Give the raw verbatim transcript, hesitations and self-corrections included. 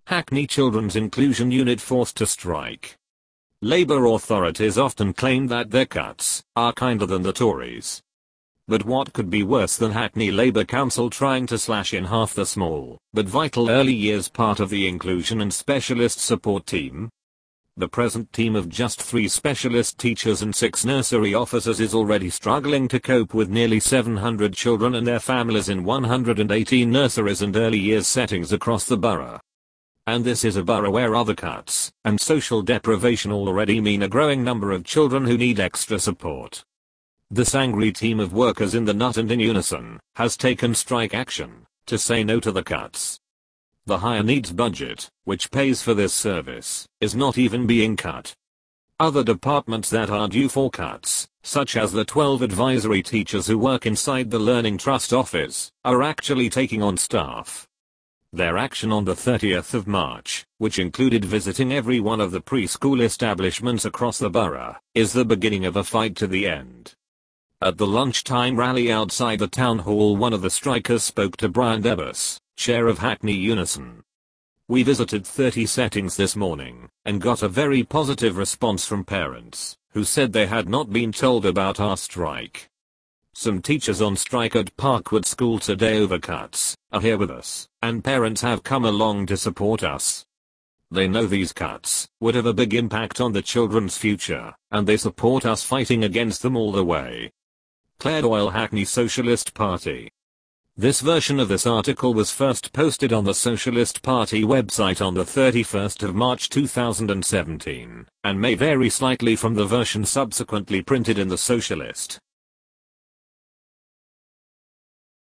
Hackney Children's Inclusion Unit forced to strike. Labour authorities often claim that their cuts are kinder than the Tories. But what could be worse than Hackney Labour Council trying to slash in half the small but vital early years part of the inclusion and specialist support team? The present team of just three specialist teachers and six nursery officers is already struggling to cope with nearly seven hundred children and their families in one hundred eighteen nurseries and early years settings across the borough. And this is a borough where other cuts and social deprivation already mean a growing number of children who need extra support. This angry team of workers in the Nut and in Unison has taken strike action to say no to the cuts. The higher needs budget, which pays for this service, is not even being cut. Other departments that are due for cuts, such as the twelve advisory teachers who work inside the Learning Trust office, are actually taking on staff. Their action on the thirtieth of March, which included visiting every one of the preschool establishments across the borough, is the beginning of a fight to the end. At the lunchtime rally outside the town hall, one of the strikers spoke to Brian Debus, chair of Hackney Unison. "We visited thirty settings this morning and got a very positive response from parents who said they had not been told about our strike. Some teachers on strike at Parkwood School today over cuts are here with us, and parents have come along to support us. They know these cuts would have a big impact on the children's future, and they support us fighting against them all the way." Claire Doyle, Hackney Socialist Party. This version of this article was first posted on the Socialist Party website on the thirty-first of March two thousand seventeen, and may vary slightly from the version subsequently printed in the Socialist.